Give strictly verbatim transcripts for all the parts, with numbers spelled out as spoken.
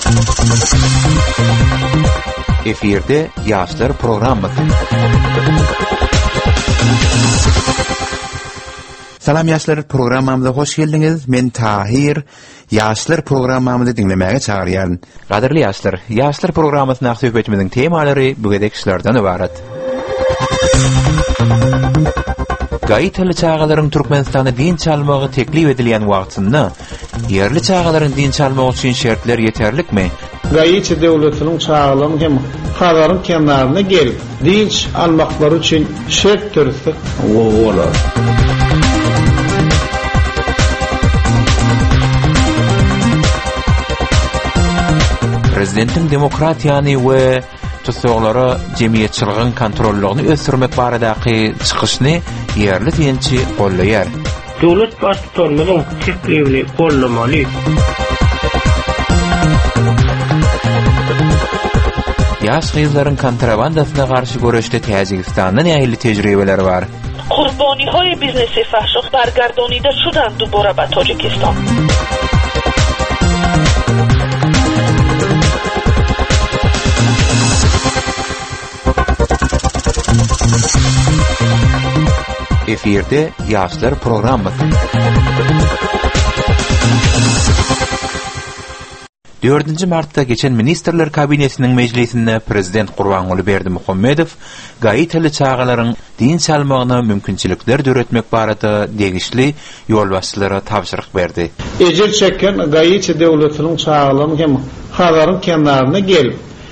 Efirde Yaşlar programı. Salam Yaşlar programımıza hoş geldiniz. Men Tahir. Yaşlar programımızı dinlemeye çağıryan. Qadirli Yaşlar, Yaşlar programımızın söhbetimizin temaları bugünkülerden ibaret. Gaytalı çağaların Türkmenistan'a din çalmağı teklif edilen wagtynda yerli çağaların din çalmağı için şertler yeterlik mi? Gayçı devletinin çağalan hem Hazarın kenarına gelip dinç almakları için şert türsü olar. Prezidentin demokratiyany we tutuqlara cemiyetçiliğin kontrollerini ösürmek baradaki çıkışını yerli dinçi qollaýar. Döwlet başçylarynyň teklifini qollamaly. Yaş gyzlaryň kontrabandasyna garşy görüşde Täjikistandan ýaýly tejribeler bar. Qurbonihoy biznesi fahşo bargardonida shudan dubora ba Tojikiston. Efirde Yaşlar programı. dördünji martda geçen Ministrler Kabinetiniň mejlisinde Prezident Gurbanuly Berdimuhammedow gaýtaly çağalaryň din çalmagyna mümkinçilikler döretmek barada degişli ýolbaşçylara tapşyryk berdi. Ejir çeken gaýçy döwletiniň çağalan hem Hazaryn kenarına gelip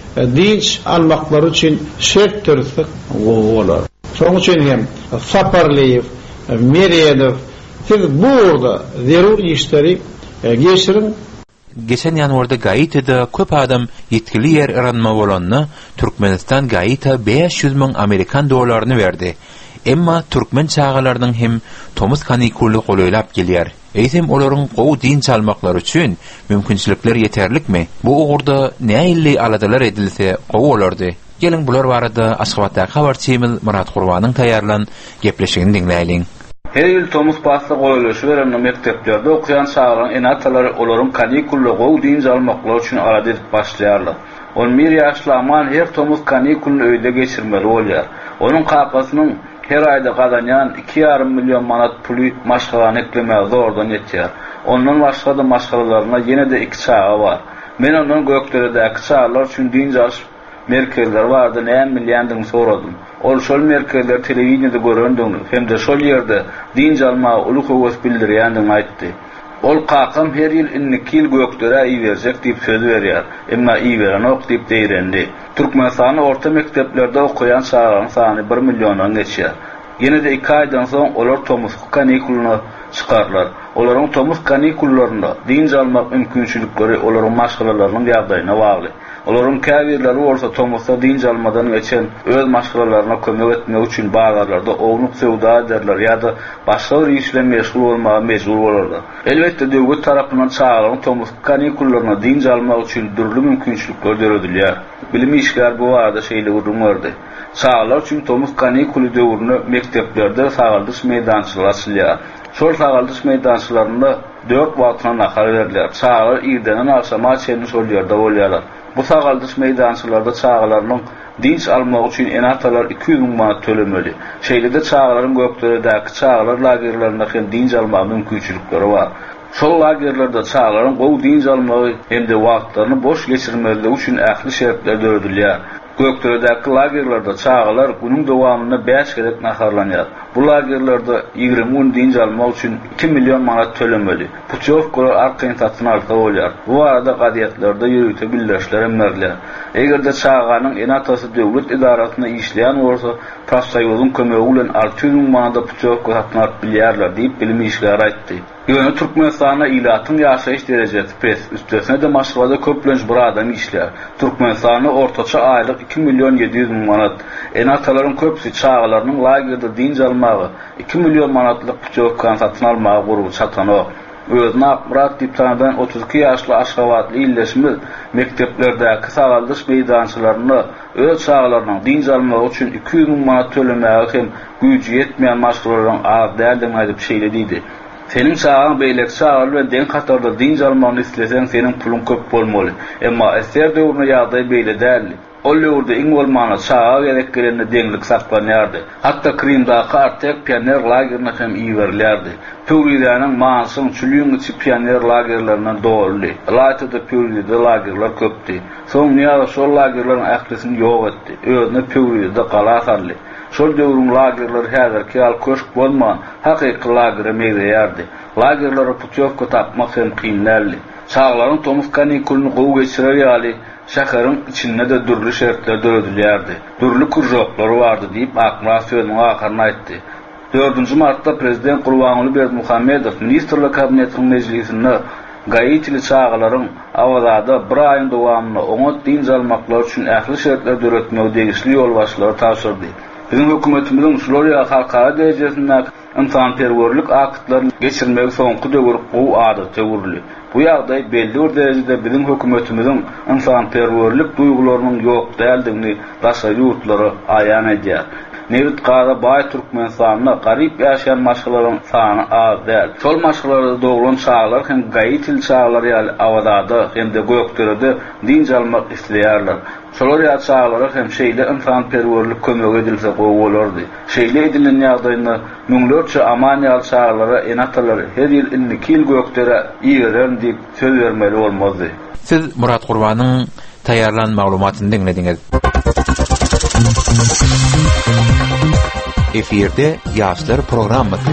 dinç almakları için şert türsü olar. Şoň üçin hem Saparliýew, Merýedow siz burada zerur işleri geçirin. Geçen ýanwarda Gaýtaýda köp adam yetkili ýer aranma bolanna Türkmenistan Gaýta beş yüz miň Amerikan dollaryny berdi. Emma türkmen çağalarynyň hem tomuz kanikuly golaýlap gelýär. Eýsem olaryň gowy din çalmaklary üçin mümkinçilikler yeterlikmi? Bu ugurda näýilli aladalar edilse gowy bolardy? Gelin bular barada Aşgabatda habarçymyz Murat Gurbanyň taýýarlan gepleşigini dinläýin. Her ýyl tomuz pasly goýulyşy beren mekteplerde okuyan çağalaryň enatalary olaryň kanikuly gowy din çalmaklary üçin arada edip başlaýarlar. on bir ýaşly aman her tomuz kanikulyny öýde geçirmeli bolýar. Onuň kapasynyň her aýda gazanýan iki ýarym million manat puly maşgalany eklemäge zordan ýetýär. Ondan başga da maşgalaryna ýene de iki çağa bar. Men onuň gökderedäki çağalar üçin din çalyş merkezler vardı, näme milýandyň soradym. Ol şol merkezler telewiziýada görendimi, hem de şol ýerde din çalmagy uly höwes bildirýändigini aýtdy. Ol kakam her ýyl iki ýyl gökdere iýerjek diýip söz berýär, emma iýeren ok diýip deýrendi. Türkmenistanyň orta mekteplerde okuyan çağalaryň sany bir millionyň geçýär. Ýene de iki aýdan soň olar tomuz kanikulyna çykarlar. Olaryň tomuz kanikullaryna din çalmak mümkinçilikleri olaryň maşgalalarynyň ýagdaýyna bagly. Olaryň käbirleri bolsa tomuzda din çalmadan geçen öz maşgalalaryna kömek etmek üçin bazarlarda ownuq sewda ederler ýa-da başga bir işle meşgul bolmagy mejbur bolarlar. Elbetde döwlet tarapyndan çağalaryň tomuz kanikullaryna din çalmak üçin dürli mümkinçilikler döredilýär. Bilim işgär bu arada şeýle urunmady. Çağalar üçin tomuz kanikuly döwrüne mekteplerde sagaldyş meýdançylar açylýar. Şol sagaldyş meýdançylarynda dört wagtyna nahar berilýär. Çağalar ýerdenen akşama çenli şol ýerde bolýarlar. Bu sagaldyş meýdançylarda çağalaryň dinç almak üçin enatalar iki yüz miň manat tölemeli. Şeýle-de çağalaryň gökderedäki çağalar lagerlerinde hem dinç almak mümkinçilikleri bar. Şol lagerlerde çağalaryň gowy dinç almagy hem de wagtlaryny boş geçirmeligi üçin ähli şertler döredilýär. Gökderedäki lagerlerde çağalar günüň dowamyna beş gerek naharlanýar. Bu lagerlerde ýygrimi gün dinç almak üçin iki million manat tölemeli. Putyovkalar arkaň satyn alsa bolýar. Bu arada gadiýetlerde ýürüte birleşler emmerler. Egerde çağanyň enatasy döwlet idarasyna işleýän bolsa, Profsoýuzyň kömegi bilen altı yüz miň manat putyovka satyn alyp bilýärler diýip bilim işgär aýtdy. Ýöne Türkmenistana ilatyň ýaşaýyş derejesi pes, üstesine de maşgalada köplenç bir adam işler. Türkmenistana ortaça aýlyk iki million ýedi yüz miň manat. Enatalaryň köpsi çağalarynyň lagerde din çalmagy iki million manatlyk putyovka satyn almagy gurup çatany. Özüne Akmurat diýip tanadan otuz iki ýaşly Aşgabatly illeşme mekteplerdäki sagaldyş meýdançylaryny öz çağalarynyň din çalmagy üçin iki yüz miň manat tölemäge hem güýji ýetmeýän maşgalaryň az däldigini aýdyp şeýle diýdi. Senin çağın beýlek çağır we den hatarda din jalmany islesen senin pulun köp bolmaly. Emma eser döwrüne ýagdaý beýle däl. O ýurda iň bolmana çağa gerek gelende deňlik saklanýardy. Hatda Krimdaky artek pioner lagerine hem iýerlerdi. Pöwridanyň maňsyň çülüň içi pioner lagerlerinden doldy. Laýtyda pöwride lagerler köpdi. Soň ýa-da şol lagerlaryň ählisini ýok etdi. Özüne pöwride galasanly. Şol döwrüň lagerleri häzirki al köşk bolman hakyky lagere meýleýärdi. Lagerlere putyovka tapmak hem kynlanly. Çağlaryň tomuz kanikulny gowy geçirer ýaly şäheriniň içinde de durly şertler döredilýärdi. Durly kurjoklar bardy diýip akmaz sözüň akyryny aýtdy. dördünji martda prezident Gurbanuly Berdimuhammedow ministrler kabinetiniň mejlisinde gaýetli çağlaryň awazada bir aýyň dowamyna oňa din jalmaklar üçin ähli şertler döretmek degişli ýol başlary taşyrdy. Bizim hökümetimiziň Florida halkara derejesinde insan perwerlik aktlaryny geçirmek soňky döwür gowy adaty uruly. Bu ýagdaý belli bir derejede bizim hökümetimiziň insan perwerlik duýgularynyň ýok däldigini başga ýurtlary aýan edýär. Nevit Gaza Bay Türkmenistanyna garyp ýaşaýan maşgalaryň sany az däl. Şol maşgalarda doglan çağlar hem gaýetil çağlar ýaly awazada hem de gökderede din jalmak isleýärler. Şolar ýa çağlara hem şeýle insan perwerlik kömek edilse gowy bolardy. Şeýle edilen ýagdaýynda müňlerçe aman ýaly çağlara enatalar her ýyl ilmi kil gökdere iýeren diýip söz bermeli bolmazdy. Siz Murat Gurbanyň taýýarlan maglumatyny dinlediňiz. Efirde Ýaşlar programmasy.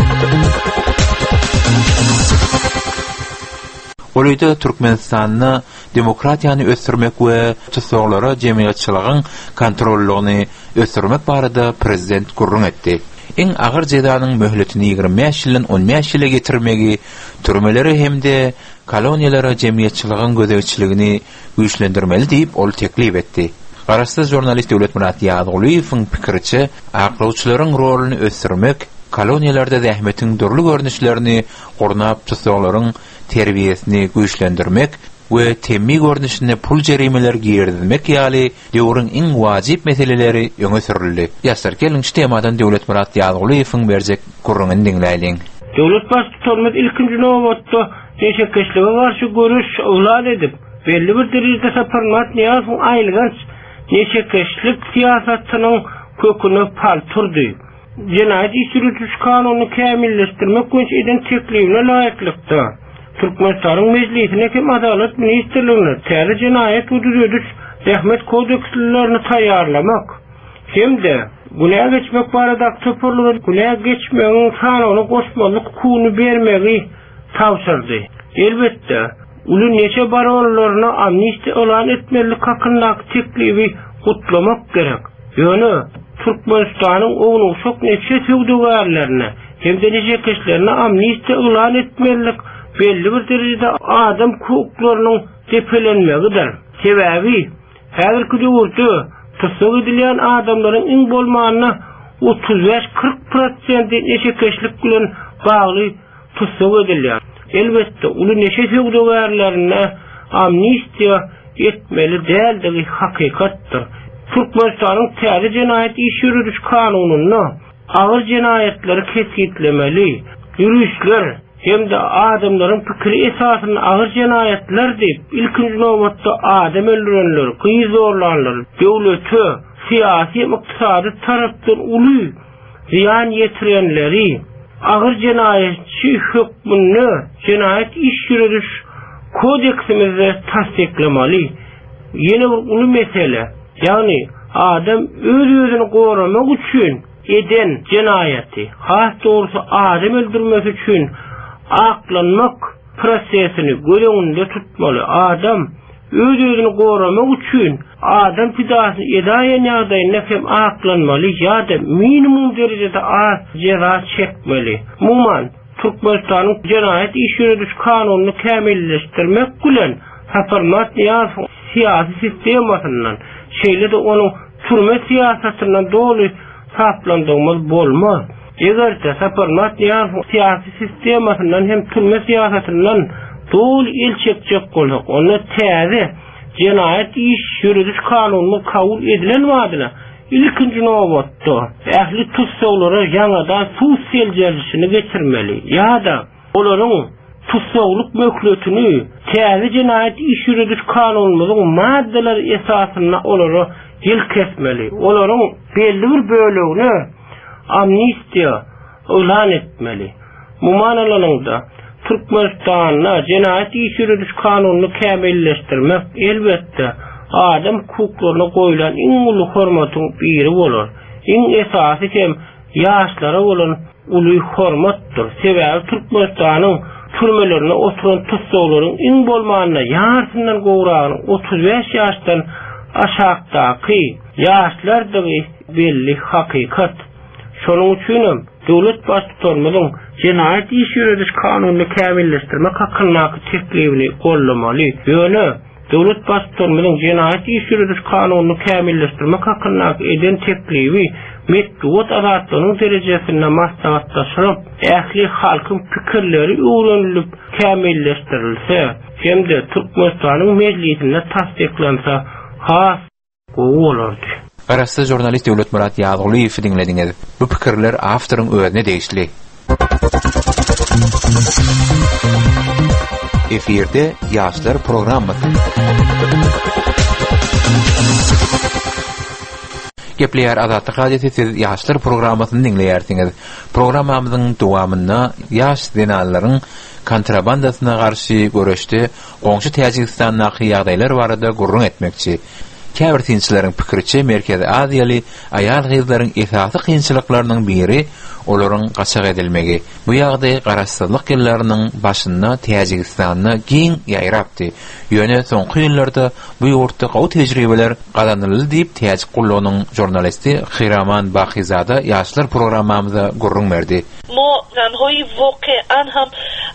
Olayda Türkmenistanyny demokratiýany ösürmek we tutsaglary jemgyýetçiligiň kontrollygyny ösürmek barada prezident gurrun etdi. Eň agyr jezanyň möhletini ýygrimi beş ýyldan on beş ýyla getirmegi, türmeleri hemde koloniýalara jemgyýetçiligiň gözegçiligini güýçlendirmeli diýip ol teklip etdi. Garaşsyz jurnalist Döwlet Murat Ýagdygulyowyň pikiriçe, aklawçylaryň rolüni ösürmek, koloniýalarda zähmetiň durly görnüşlerini gornap tutsaklaryň terbiýesini güýçlendirmek we temmi görnüşine pul jerimeler giýerdirmek ýaly döwrüň iň wajyp meseleleri öňe sürildi. Ýaşlar gelin şu temadan Döwlet Murat Ýagdygulyowyň berjek gurruny dinläýin. Döwlet başçylarymyz ilkinji nowatda teşekkürçiligi garşy görüş ulan edip, belli bir derejede Saparmat Niýazowyň aýlygans teşekkürçilik siýasatynyň köküne palturdy. Jenaýat işleri kanunyny kämilleşdirmek üçin eden teklifine laýyklykda. Türkmenistanyň mejlisine hem Adalet Ministrligine täze jenaýat hududy rahmet kodekslerini taýýarlamak hem-de günaha geçmek barada töpürlüğü günaha geçmegiň kanuny goşmalyk hukuny bermegi tawsyrdy. Elbetde uly neçe baronlaryna amnistiýa elan etmelik hakyndaky teklifi gutlamak gerek. Ýöne Türkmenistanyň oňun şok neçe töwdügarlaryna hem-de neçe kişilerine amnistiýa elan etmelik belli bir derejede adam hukuklarynyň tepelenmegidir. Sebäbi häzirki döwürde tutsak edilen adamlaryň iň bolmanyna otuz beş kırk prosent eşekçilik bilen bagly tutsak edilýär. Elbetde uly neçe töwdügarlaryna amnistiýa etmeli däldigi hakykatdyr. Türkmenistanyň täze jenaýat iş ýürüş kanunyna agyr jenaýatları kesgitlemeli. Ýürüşler hem de adamların pikiri esasyny agyr jenaýatlar diýip ilkinji nowatda adam öldürenler, gyý zorlanlar, döwleti, syýasy, ykdysady tarapdan uly ziýan ýetirenleri agyr jenaýatçy hökmüni jenaýat iş ýürüş kodeksimizde tasdiklemeli. Ýene bir uly mesele, ýagny adam öz özüni goramak üçin eden jenaýaty, has dogrusu adam öldürmek üçin aklanmak prosesini göreňinde tutmaly. Adam öz özüni goramak üçin adam pidasyny edaýan ýagdaýynda hem aklanmaly ýa-da minimum derejede az jeza çekmeli. Muman Türkmenistanyň jenaýat iş ýürüş kanunyny kämilleşdirmek bilen Saparmat Niýazow syýasy sistemasynyň şeýle de onuň türme siýasatynyň doly saplandyrmaz bolmaz. Egerde Saparmat Niýazow syýasy sistemasynyň hem türme siýasatynyň doly elçekjek bolsa, onu täze jenaýat iş ýürüş kanunyny kabul edilen wadyna ilkinji nowatda ähli tutsaglara ýa-da suw seljelisini geçirmeli ýa-da olaryň tutsaglyk mökletini täze jinayet iş ýürüdüş kanunumyzyň maddeleri esasyna olary ýyl kesmeli. Olaryň belli bir bölegini amnistiýa elan etmeli. Mumanalaryňda Türkmenistanyna jinayet iş ýürüdüş kanunyny kämilleşdirmek elbetde adam hukuklaryna goýulan iň uly hormatyň biri bolar. Iň esasy hem ýaşlara bolan uly hormatdyr. Sebäbi Türkmenistanyň türmelerine oturan tutsaglaryň iň bolmanyna ýartyndan gowragyny otuz beş ýaşdan aşagdaky ýaşlarda belli hakykat. Şonuň üçin döwlet başçylarynyň jinayet iş ýürüdüş kanunyny kämilleşdirmek hakkyndaky teklifini gollamaly. Ýöne döwlet başçylarynyň jinayet iş ýürüdüş kanunyny kämilleşdirmek hakkyndaky eden teklifi metduat azatlygynyň derejesine maslahatlaşyp, ähli halkyň pikirleri öwrenilip kämilleşdirilse, hemde Türkmenistanyň mejlisinde tasdiklansa, has bolardy. Garasy jurnalist Döwlet Murat Ýazylyw dinlediňiz. Bu pikirler awtoryň özüne degişli. Efirde Ýaşlar programmasy. Gepleýär Azatlyk Radiosu siz Ýaşlar programmasyny dinleýärsiňiz. Programmamyzyň dowamynda ýaş denalaryň kontrabandasyna garşy görüşde goňşy Täjikistanyň ýagdaýlary barada gurrun etmekçi. Käbir tinçileriň pikirçe Merkezi Aziýaly aýal gyzlaryň esasy kynçylyklarynyň biri olaryň gaçak edilmegi. Bu ýagdaý garaşsyzlyk ýyllarynyň başynda Täjikistanyny giň ýaýrapdy. Ýöne soňky ýyllarda bu ýurtda gowy tejribeler gazanyldy diýip Täjik gullugynyň jurnalisti Hiraman Bahizada ýaşlar programmamyza gurrun berdi. ما زن‌های واقعاً هم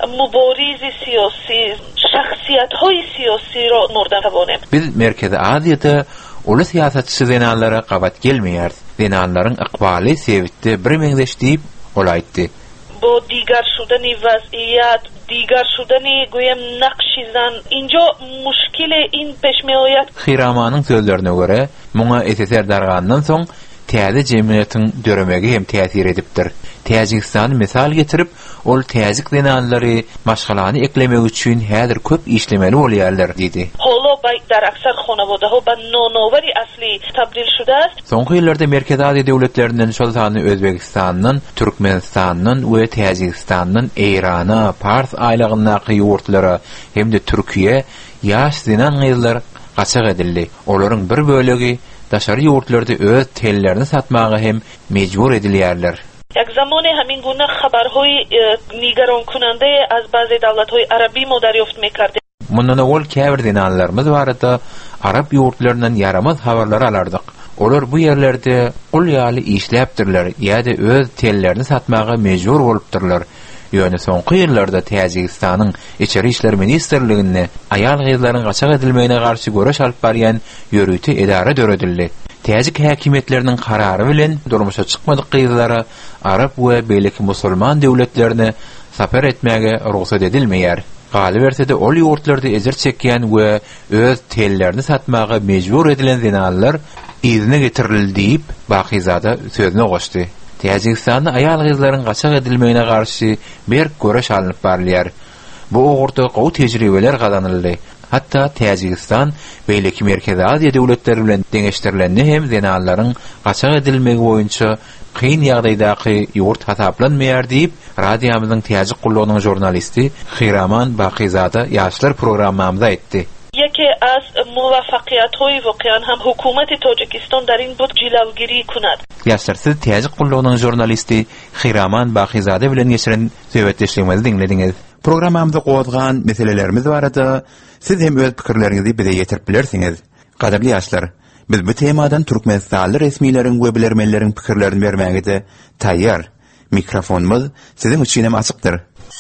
مبارز سیاسی شخصیت‌های سیاسی را مورد توانیم. Biz Merkezi Aziýada uly siýasatçy zenanlara gabat gelmeýär. Zenanlaryň ykbaly sebitde bir meňdeş diýip olaýtdy. با دیگر شدن وضعیت دیگر شدن گویم نقش زن اینجا مشکل این پیش میآید. Hiramanyň sözlerine göre muňa S S R dargandan soň täze jemgyýetiň döremegi hem täsir edipdir. Täjikistany misal getirip, ol täzik denanlary maşgalany eklemek üçin häzir köp işlemeli bolýarlar diýdi. Hala در اکثر خانواده‌ها به نانآوری اصلی تبدیل شده است. Soňky ýyllarda Merkezi Aziýa döwletlerinden şol sany Özbegistanyň, Türkmenistanyň we Täjikistanyň, Eýrana, Pars aýlagyndaky ýurtlara hem de Türkiýe ýaş zenan gyzlar gaçak edildi. Olaryň bir bölegi daşary ýurtlarda öz tellerini satmagy hem mejbur edilýärler. یک زمان همین گونه خبرهای نگران کننده از بعضی دولت‌های عربی ما دریافت می‌کردیم. Mundan ol käbir denanlarymyz barada Arap ýurtlaryndan yaramaz habarlar alardyk. Olar bu ýerlerde ul ýaly işläpdirler, ýa-da öz tellerini satmagy mejbur bolupdyrlar. Ýöne soňky ýyllarda Täjikistanyň Içeri işler ministrligine aýal gyzlaryň gaçak edilmegine garşy göreş alyp barýan ýörüti edara döredildi. Täjik häkimetleriniň karary bilen durmuşa çykmadyk gyzlara Arap we beýleki musulman döwletlerine sapar etmäge ruhsat edilmeýär. Galy bersede ol ýurtlarda ejer çekýän we öz tellerini satmagy mejbur edilen zenallar izine getirildi diýip Bahizada sözüne goşdy. Täjikistanyň aýal gyzlaryň gaçak edilmegine garşy bir göreş alyp barýar. Bu ogurda gowy tejribeler gazanyldy. Hatta Täjikistan beýleki Merkezi Aziýa döwletleri bilen deňeşdirilende hem zenalaryň gaçak edilmegi boýunça kyn ýagdaýdaky ýurt hasaplanmaýar diýip radiýamyzyň Täjik gullugynyň jurnalisti Hiraman Bahizada ýaşlar programmamyzda aýtdy. یکی از موفقیت‌های واقعاً هم حکومت تاجیکستان در این بود جلوگیری کند. Ýaşlar siz Täjik gullugynyň jurnalisti Hiraman Bahizada bilen geçiren söhbetleşigimizi dinlediňiz. Programmamyzda gozgan meselelerimiz barada siz hem öz pikirleriňizi bize ýetirip bilersiňiz. Gadably ýaşlar, biz bu temadan Türkmenistanly resmiýleriň we bilermenleriň pikirlerini bermäge de taýýar. Mikrofonumuz siziň üçin hem açykdyr.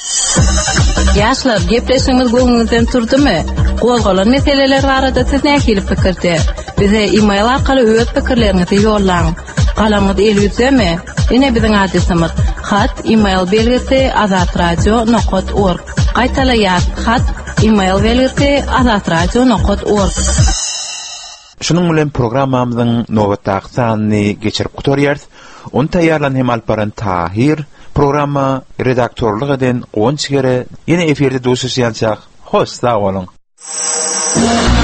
Ýaşlar, gepleşigimiz göňüňizden turdymy? Gozgalan meseleler barada siz nähili pikirde? Bize e-mail arkaly öz pikirleriňizi ýollaň. Galaňyz elbetmi? Ine biziň adresimiz hat e-mail belgisi azatradio nokta org. Gaýtalaýar hat e-mail belgisi azatradio nokta org. Şunun bilen programmamyzyň nowatdaky sanyny geçirip gutorýarys. Onu taýýarlan hem alparan Tahir, programma redaktorluk eden Gonçgere ýene eferde duşuşýançak. Hoş, sag bolun.